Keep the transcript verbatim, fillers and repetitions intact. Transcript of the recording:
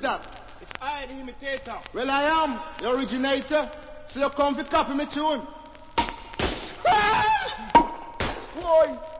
that? It's I, the imitator. Well, I am the originator. So you come to copy me tune. Boy.